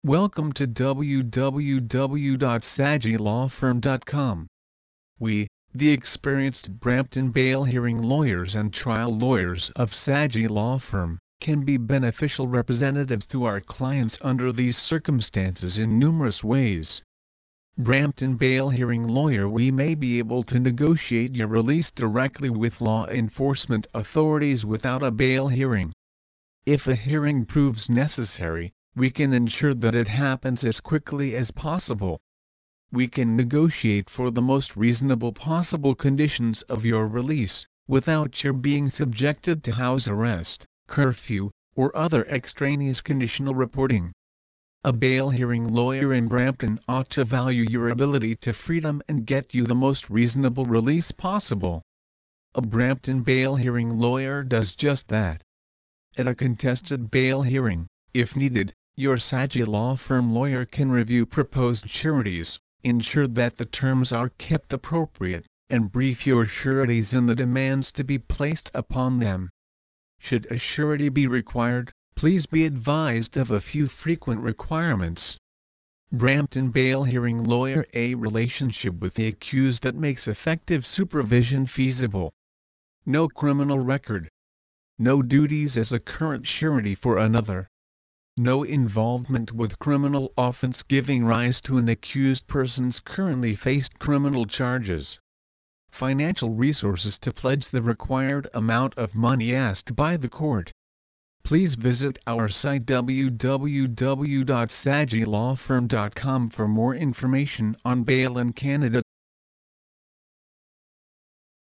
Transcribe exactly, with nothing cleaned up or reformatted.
Welcome to w w w dot saggi law firm dot com. We, the experienced Brampton bail hearing lawyers and trial lawyers of Saggi Law Firm, can be beneficial representatives to our clients under these circumstances in numerous ways. Brampton bail hearing lawyer: we may be able to negotiate your release directly with law enforcement authorities without a bail hearing. If a hearing proves necessary, we can ensure that it happens as quickly as possible. We can negotiate for the most reasonable possible conditions of your release, without your being subjected to house arrest, curfew, or other extraneous conditional reporting. A bail hearing lawyer in Brampton ought to value your ability to freedom and get you the most reasonable release possible. A Brampton bail hearing lawyer does just that. At a contested bail hearing, if needed, your Saggi Law Firm lawyer can review proposed sureties, ensure that the terms are kept appropriate, and brief your sureties in the demands to be placed upon them. Should a surety be required, please be advised of a few frequent requirements. Brampton bail hearing lawyer: a relationship with the accused that makes effective supervision feasible. No criminal record. No duties as a current surety for another. No involvement with criminal offense giving rise to an accused person's currently faced criminal charges. Financial resources to pledge the required amount of money asked by the court. Please visit our site w w w dot saggi law firm dot com for more information on bail in Canada.